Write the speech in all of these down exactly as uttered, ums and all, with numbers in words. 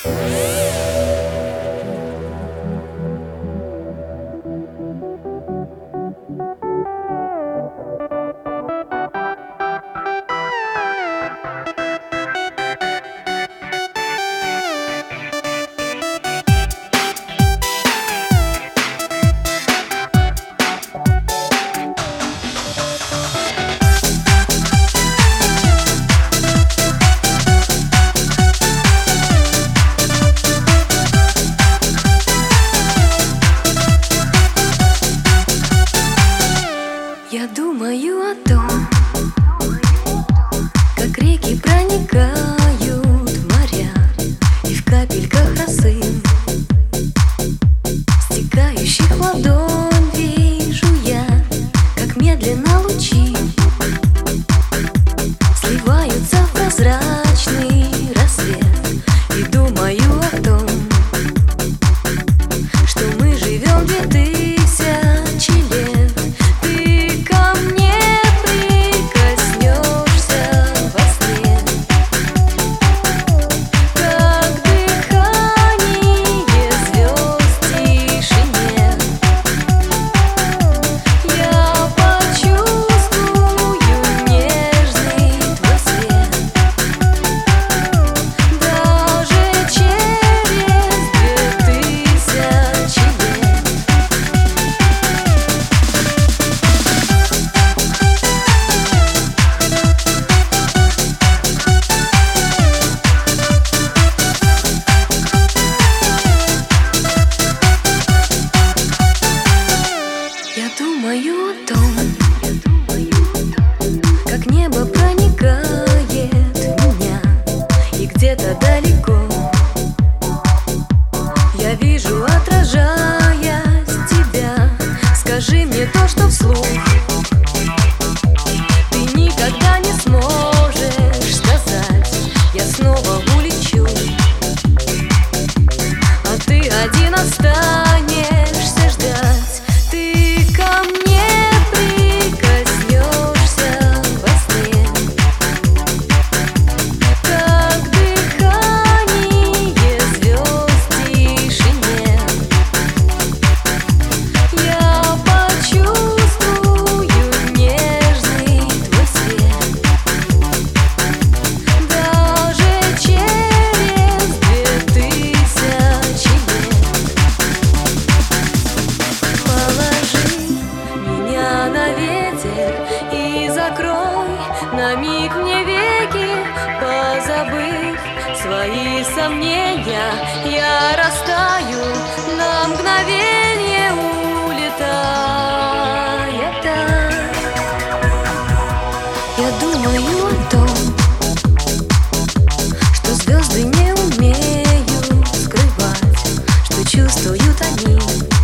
Я думаю о том, как реки проникают в моря, и в капельках росы, стекающих в ладонь, вижу я, как медленно лучи сливаются в прозрачный рассвет. И думаю о том, что мы живем две тысячи лет. Думаю о том, как небо проникает в меня, и где-то далеко я вижу, отражаясь тебя. Скажи мне то, что вслух ты никогда не сможешь сказать. Я снова улечу, а ты один останешься ждать. И закрой на миг мне веки, позабыв свои сомнения, я растаю на мгновенье, улетая так. Я думаю о том, что звезды не умеют скрывать, что чувствуют они.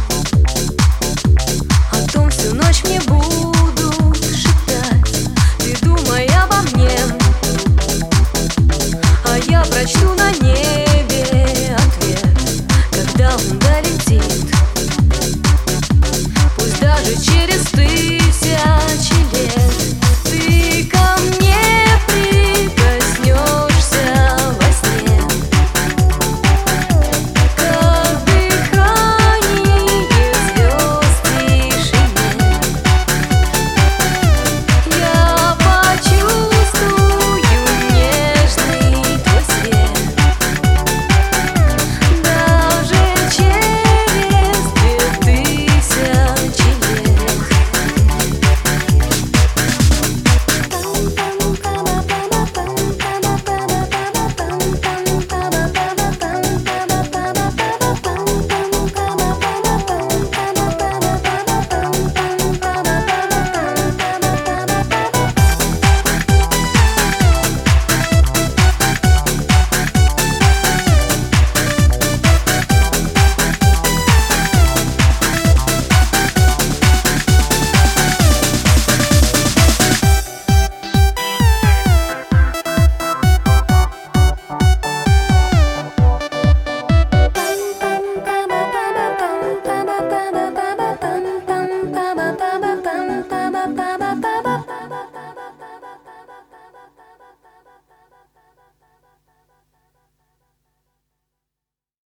О том всю ночь мне будут прочту на небе.